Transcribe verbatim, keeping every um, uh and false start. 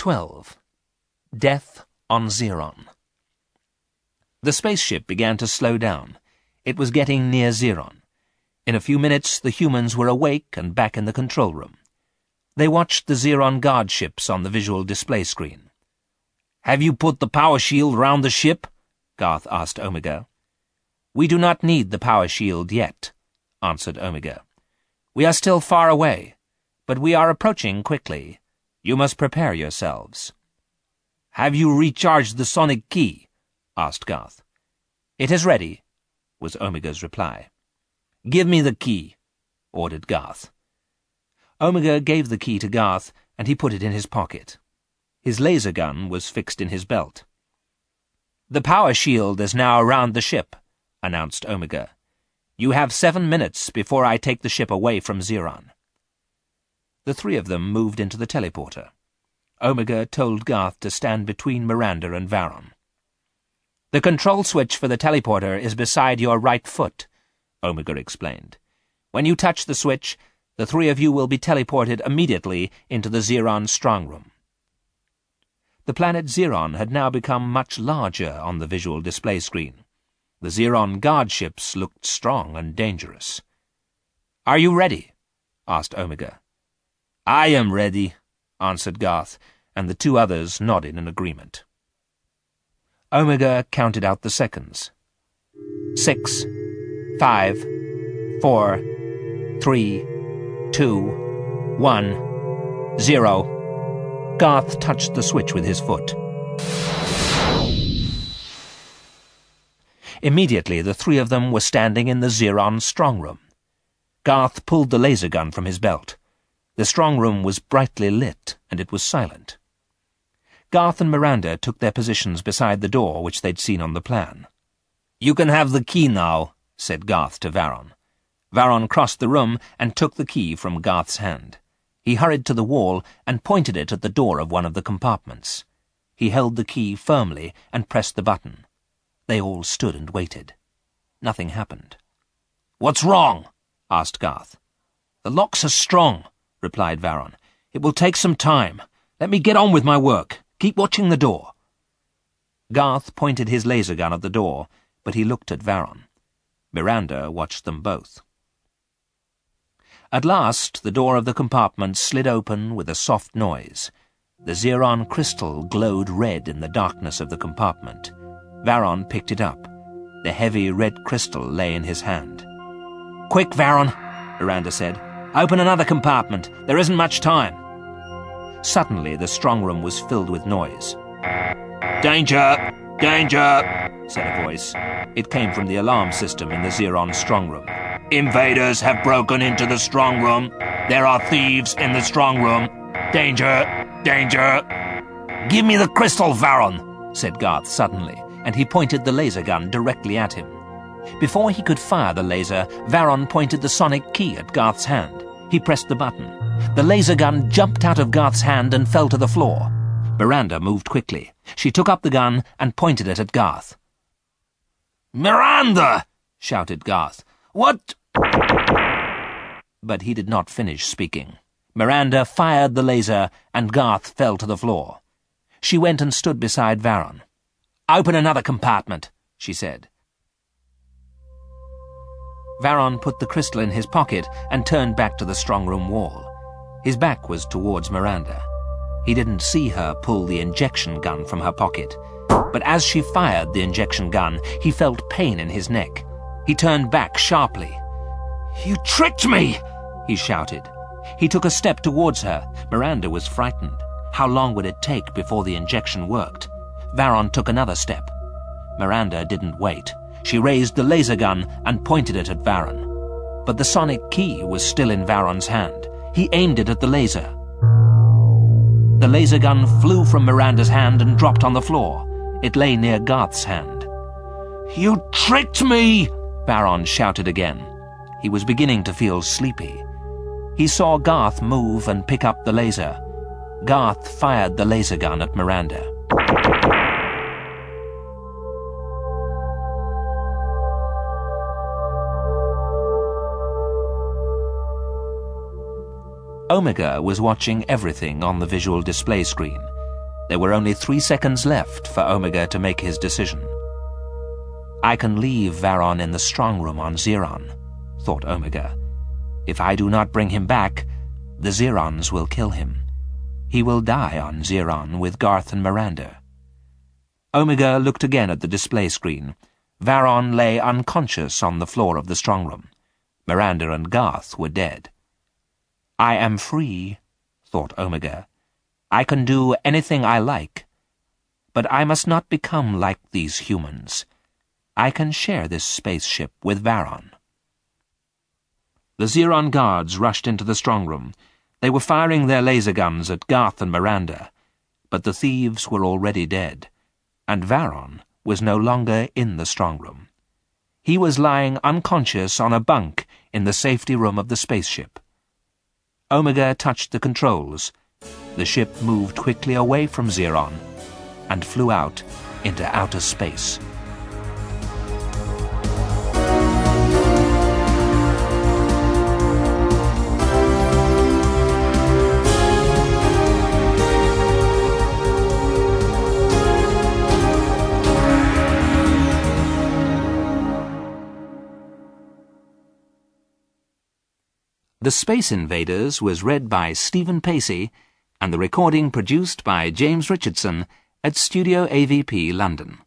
twelve. Death on Xeron. The spaceship began to slow down. It was getting near Xeron. In a few minutes, the humans were awake and back in the control room. They watched the Xeron guard ships on the visual display screen. "Have you put the power shield round the ship?" Garth asked Omega. "We do not need the power shield yet," answered Omega. "We are still far away, but we are approaching quickly. You must prepare yourselves." "Have you recharged the sonic key?" asked Garth. "It is ready," was Omega's reply. "Give me the key," ordered Garth. Omega gave the key to Garth, and he put it in his pocket. His laser gun was fixed in his belt. "The power shield is now around the ship," announced Omega. "You have seven minutes before I take the ship away from Xeron." The three of them moved into the teleporter. Omega told Garth to stand between Miranda and Varon. "The control switch for the teleporter is beside your right foot," Omega explained. "When you touch the switch, the three of you will be teleported immediately into the Xeron strongroom." The planet Xeron had now become much larger on the visual display screen. The Xeron guard ships looked strong and dangerous. "Are you ready?" asked Omega. "I am ready," answered Garth, and the two others nodded in agreement. Omega counted out the seconds. Six, five, four, three, two, one, zero. Garth touched the switch with his foot. Immediately, the three of them were standing in the Xeron strongroom. Garth pulled the laser gun from his belt. The strongroom was brightly lit, and it was silent. Garth and Miranda took their positions beside the door which they'd seen on the plan. "You can have the key now," said Garth to Varon. Varon crossed the room and took the key from Garth's hand. He hurried to the wall and pointed it at the door of one of the compartments. He held the key firmly and pressed the button. They all stood and waited. Nothing happened. "What's wrong?" asked Garth. "The locks are strong," replied Varon. "It will take some time. Let me get on with my work. Keep watching the door." Garth pointed his laser gun at the door, but he looked at Varon. Miranda watched them both. At last, the door of the compartment slid open with a soft noise. The Xeron crystal glowed red in the darkness of the compartment. Varon picked it up. The heavy red crystal lay in his hand. "Quick, Varon," Miranda said. "Open another compartment. There isn't much time." Suddenly, the strongroom was filled with noise. "Danger! Danger!" said a voice. It came from the alarm system in the Xeron strongroom. "Invaders have broken into the strongroom. There are thieves in the strongroom. Danger! Danger!" "Give me the crystal, Varon," said Garth suddenly, and he pointed the laser gun directly at him. Before he could fire the laser, Varon pointed the sonic key at Garth's hand. He pressed the button. The laser gun jumped out of Garth's hand and fell to the floor. Miranda moved quickly. She took up the gun and pointed it at Garth. "Miranda!" shouted Garth. "What?" But he did not finish speaking. Miranda fired the laser, and Garth fell to the floor. She went and stood beside Varon. "Open another compartment," she said. Varon put the crystal in his pocket and turned back to the strongroom wall. His back was towards Miranda. He didn't see her pull the injection gun from her pocket, but as she fired the injection gun, he felt pain in his neck. He turned back sharply. "You tricked me!" he shouted. He took a step towards her. Miranda was frightened. How long would it take before the injection worked? Varon took another step. Miranda didn't wait. She raised the laser gun and pointed it at Varon. But the sonic key was still in Varon's hand. He aimed it at the laser. The laser gun flew from Miranda's hand and dropped on the floor. It lay near Garth's hand. "You tricked me!" Varon shouted again. He was beginning to feel sleepy. He saw Garth move and pick up the laser. Garth fired the laser gun at Miranda. Omega was watching everything on the visual display screen. There were only three seconds left for Omega to make his decision. I can leave Varon in the strong room on Xeron, thought Omega. If I do not bring him back, the Xerons will kill him. He will die on Xeron with Garth and Miranda. Omega looked again at the display screen. Varon lay unconscious on the floor of the strong room. Miranda and Garth were dead. I am free, thought Omega. I can do anything I like. But I must not become like these humans. I can share this spaceship with Varon. The Xeron guards rushed into the strong room. They were firing their laser guns at Garth and Miranda, but the thieves were already dead, and Varon was no longer in the strong room. He was lying unconscious on a bunk in the safety room of the spaceship. Omega touched the controls. The ship moved quickly away from Xeron and flew out into outer space. The Space Invaders was read by Stephen Pacey and the recording produced by James Richardson at Studio A V P London.